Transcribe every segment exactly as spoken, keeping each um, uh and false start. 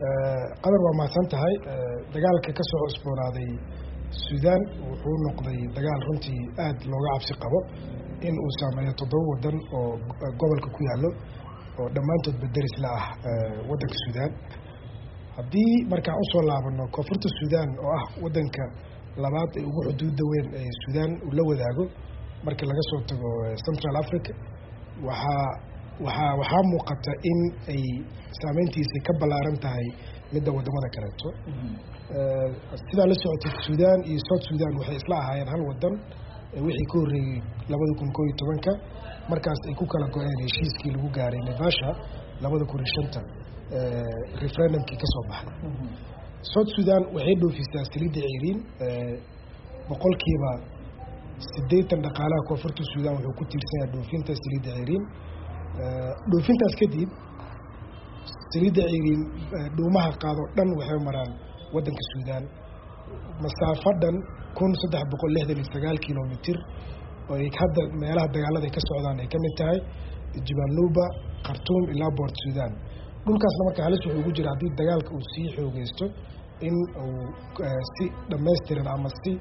qadar waa mahadsan tahay dagaalka ka soo cusboonaaday Suudaan wuxuu noqday dagaal runtii aad looga cabsi qabo in uu saameeyo toddoba wadan oo gobolka ku yaalo oo dhammaantood bederis la ah wadanka Suudaan haddii markaan u soo laabano koonfurta Suudaan oo ah wadanka labaad ee ugu xuduudda weyn ee Suudaan uu la wadaago marka laga soo tago Central Africa waxaa waxaa waxaa muuqata in ay saameyntiisa ka ballaaran tahay midda wadamada kaleeto sidaa la socotay Suudaan iyo South Suudaan waxay isla ahaayeen hal wadan wixii ka horreeyay labada kun koob iyo tobanka markaas ay ku kala go'een heshiiskii lagu gaaray Naivasha labada kun iyo shanta referendumkii ka soo baxay South Suudaan waxay dhoofisaa saliidda ceyriin boqolkiiba siddeetan dhaqaalaha koonfurta Suudaan wuxuu ku tiirsan yahay dhoofinta saliidda ceyriin dhoofintaas kadib saliidda ceyriin dhuumaha qaado dhan waxay maraan wadanka Suudaan masaafo dhan kun saddex boqol lixdan iyo sagaal kilomitir oo ay hadda meelaha dagaalada ka socdaan ay ka mid tahay Jibal Nuba Khartoum ilaa Port Sudan dhulkaasna marka halis wuxuu ugu jira haddii dagaalka uu sii xoogeysto in uu si dhammaystiran ama si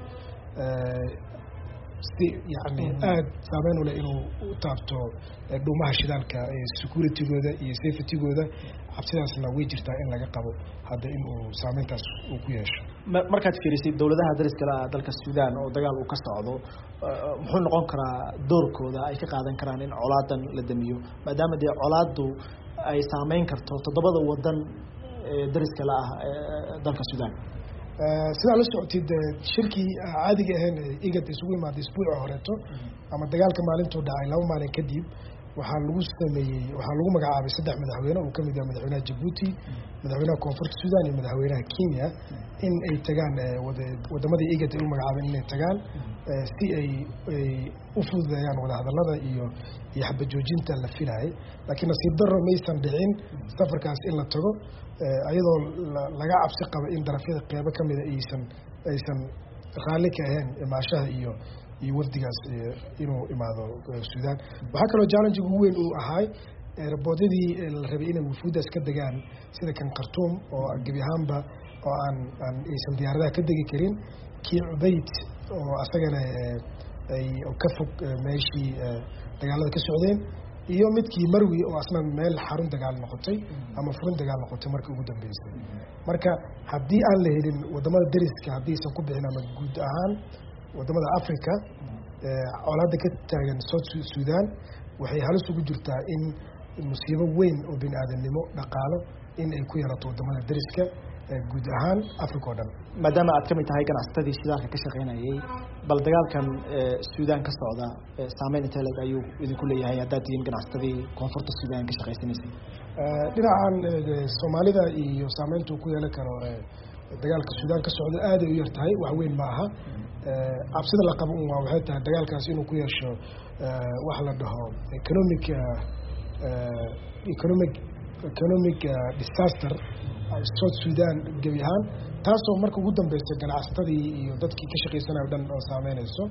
si yani aad saameyn u leh inuu u taabto dhuumaha shidaalka security-gooda iyo safety-gooda cabsidaasna way jirtaa in laga qabo hadda in uu saameyntaas uu ku yeesho markaad fiirisid dowladaha dariska la dalka Suudaan oo dagaal uu ka socdo muxuu noqon karaa doorkooda ay ka qaadan karaan in colaadan la damiyo maadaama dee colaadu ay saameyn karto toddobada wadan ee dariska la ah dalka Suudaan sidaa la socotid shirkii caadiga ahayn igad isugu imaaday isbuuca horeeto ama dagaalka maalintuu dhacay laba maalin kadib waxaa lagu sameeyey waxaa lagu magacaabay saddex madaxweyne oo kamid yahay madaxweynaha Djibouti madaxweynaha koonfurta Suudaan iyo madaxweynaha Kenya in ay tagaan wadamadii igad ay u magacaabeen inay tagaan si ay u fududeeyaan wadahadalada iyo iyo xabad joojinta la filayay laakiin nasiib darro maysan dhicin safarkaas in la tago ayadoo laga cabsi qaba in darafyada qeybo kamid ah aysan aysan raali ka ahayn imaashaha iyo iyo wafdigaas inuu imaado Suudaan waxaa kaloo challenge ugu weyn uu ahay raboodyadii la rabay inay wufuudaas ka degaan sida kan Khartoum oo gebi ahaanba oo aan aan aysan diyaaradaha ka degi karin kii Ubayd oo asagana ay ka fog meeshii dagaalada ka socdeen iyo midkii Marwi oo aslan meel xarun dagaal noqotay ama furin dagaal noqotay markii ugu dambeysay marka haddii aan la helin wadamada dariska haddii aysan ku bixin ama guud ahaan wadamada Afrika colaadda ka taagan South Suudaan waxay halis ugu jirtaa in musiibo weyn oo bini'aadanimo dhaqaalo in ay ku yarato wadamada dariska guud ahaan Afrika oo dhan maadaama aad kamid tahay ganacsatadii shidaalka ka shaqeynayay bal dagaalkan Suudaan ka socda saameyn intee leeg ayuu idinku leeyahay haddaad tihiin ganacsatadii koonfurta Suudaan ka shaqeysanaysay dhinacan Soomaalida iyo saameyntu ku yeelan karo dagaalka Suudaan ka socda aad ay u yartahay wax weyn ma aha cabsida la qabo waa waxay tahay dagaalkaas inuu ku yeesho wax la dhaho economic economic economic disaster South Sudan gabi ahaan taasoo marka ugu dambeysay ganacsatadii iyo dadkii ka shaqeysanayo dhan oo saameynayso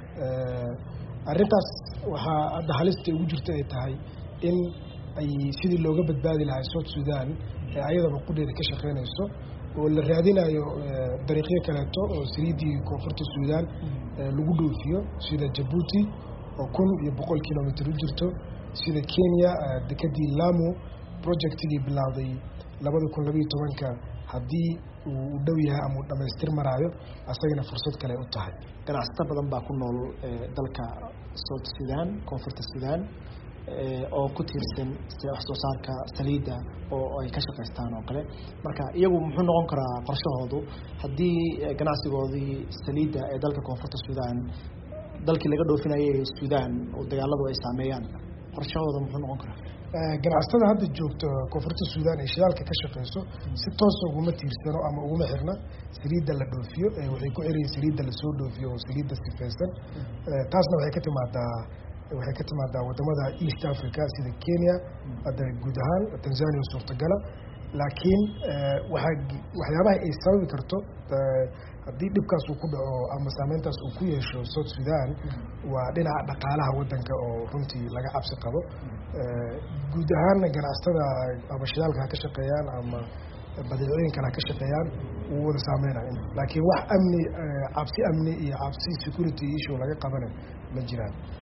arrintaas waxaa hadda halista ugu jirta ay tahay in ay sidii looga badbaadi lahaa South Sudan ee ayadaba qudheeda ka shaqeynayso oo la raadinayo dariiqyo kaleeto oo saliidii koonfurta Suudaan lagu dhoofiyo sida Djibouti oo kun iyo boqol kilomitir u jirto sida Kenya dekadii Lamu projectigii bilowday labada kun laba iyo tobanka haddii uu dhow yahay ama uu dhamaystir maraayo asagana fursad kale u tahay ganacsato badan baa ku nool dalka South Sudan koonfurta Suudaan oo ku tiirsan wax soo saarka saliidda oo ay ka shaqeystaan oo kale marka iyagu muxuu noqon karaa qorshahoodu haddii ganacsigoodii saliidda ee dalka koonfurta Suudaan dalkii laga dhoofinayay Suudaan oo dagaaladu ay saameeyaan qorshahooda muxuu noqon karaa ganacsatada hadda joogto koonfurta Suudaan ee shidaalka ka shaqeyso si toos ah uguma tiirsano ama uguma xirna saliidda la dhoofiyo waxay ku xirayeen saliidda la soo dhoofiyo oo saliidda sifaysan taasna waxay ka timaadaa waxay ka timaadaa wadamada East Africa sida Kenya hadda guud ahaan Tanzania suurtagala laakiin waxa waxyaabaha ay sababi karto haddii dhibkaas uu ku dhaco ama saameyntaas uu ku yeesho South Sudan waa dhinaca dhaqaalaha wadanka oo runtii laga cabsi qabo guud ahaan ganacsatada ama shidaalka ka shaqeeyaan ama badeecooyinkana ka shaqeeyaan wuu wada saameynaya laakiin wax amni cabsi amni iyo cabsi security issue laga qabana ma jiraan.